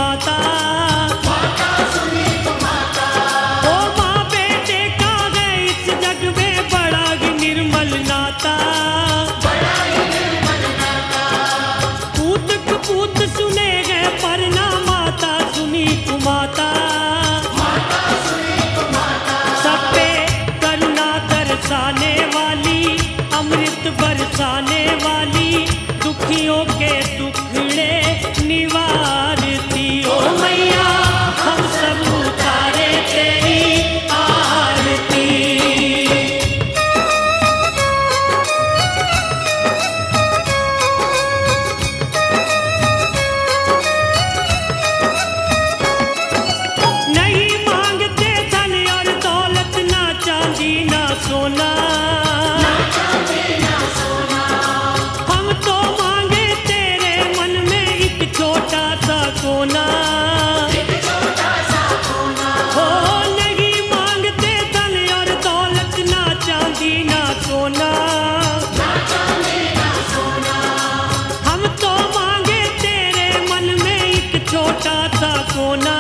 माता। ओ माँ बेटे का है इस जग में बड़ा ही निर्मल नाता। पूत कपूत सुने गए पर ना माता सुनी तू माता। सब पे करुणा दर्शाने वाली, अमृत बरसाने वाली, दुखियों के टुकड़े निवारती। ओ मैया हम सब उतारे तेरी आरती। नहीं मांगते धन और दौलत, ना चांदी ना सोना। हम तो मांगे तेरे मन में एक छोटा सा कोना। हो नहीं मांगते धन और दौलत, ना चांदी ना सोना। हम तो मांगे तेरे मन में एक छोटा सा कोना।